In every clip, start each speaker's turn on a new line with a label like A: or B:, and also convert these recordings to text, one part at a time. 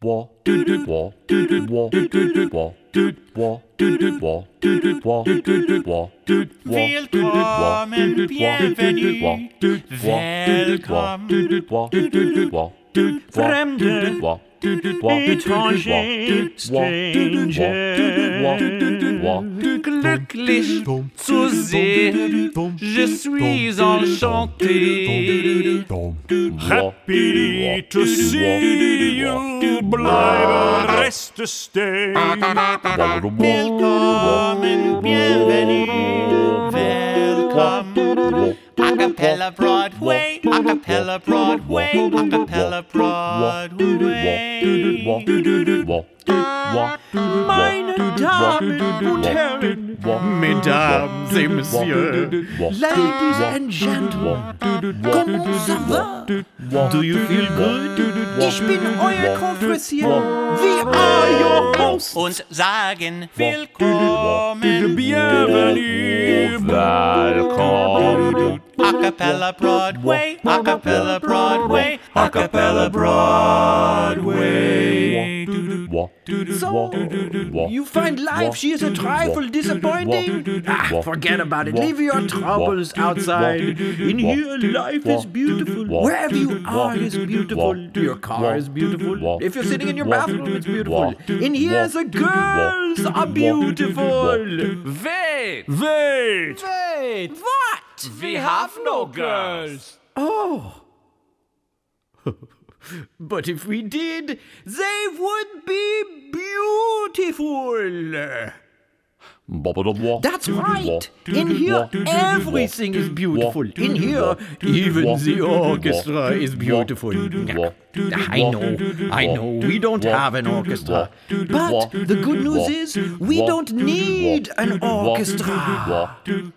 A: Willkommen, bienvenue, welcome, Fremde, étranger, stranger, glücklich zu sehen, je suis enchanté, happy to see you, bleibe, reste, stay, willkommen, bienvenue, welcome, Acapella Broadway, Acapella Broadway, Acapella Broadway. Meine Damen und Herren, Mesdames et Messieurs, Ladies and Gentlemen, comment ça va? Do you feel good? Ich bin euer Konfessier, we are your hosts. Und sagen willkommen, bienvenue, welcome. Acapella Broadway, Acapella Broadway, Acapella Broadway. So, you find life, she is a trifle disappointing? Ah, forget about it. Leave your troubles outside. In here, life is beautiful. Wherever you are is beautiful. Your car is beautiful. If you're sitting in your bathroom, it's beautiful. In here, the girls are beautiful. Wait! What? We have no girls. Oh. But if we did, they would be beautiful. That's right. In here, everything is beautiful. In here, even the orchestra is beautiful. I know, we don't have an orchestra. But the good news is, we don't need an orchestra.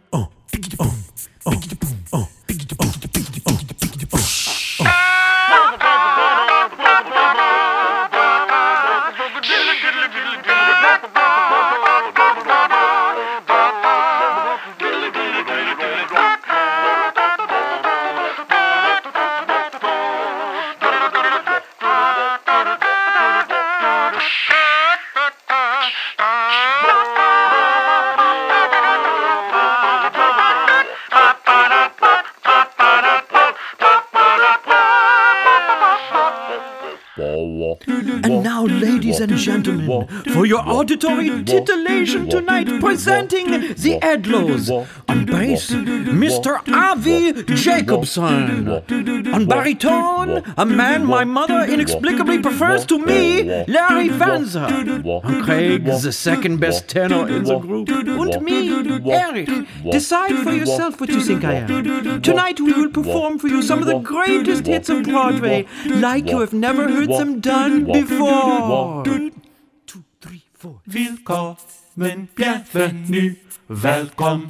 A: And now, ladies and gentlemen, for your auditory titillation tonight, presenting the Edlows. On bass, Mr. Avi Jacobson. On baritone, a man my mother inexplicably prefers to me, Larry Vanzer. On Craig, the second best tenor in the group. And me, Eric. Decide for yourself what you think I am. Tonight we will perform for you some of the greatest hits of Broadway, like you have never heard them done before. 1, 2, 3, 4. Willkommen, bienvenue, welcome.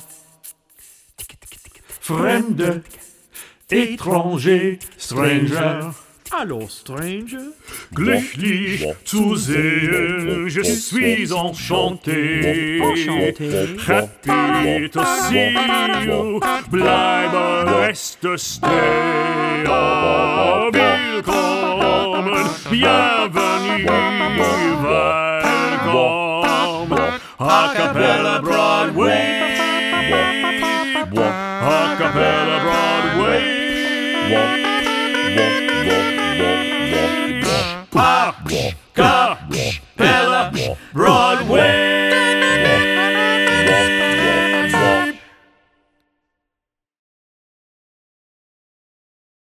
A: Fremde, étranger, stranger. Hallo, stranger. Glücklich zu sehen, je suis enchanté. Happy to see you, bleibe, reste, stay. Willkommen, bienvenue, welcome. Acapella Broadway. Acapella Broadway. Acapella Broadway.